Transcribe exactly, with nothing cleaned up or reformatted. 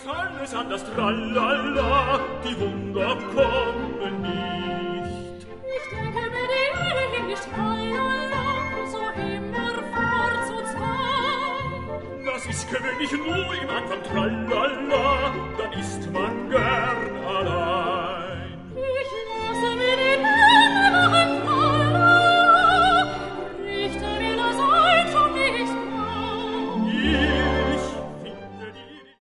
alles anders, tralala, die Wunder kommen nicht. Ich denke mir die Erde hin nicht tralala, so immerfort zu zwei. Das ist gewöhnlich nur im Anfang tralala, dann ist man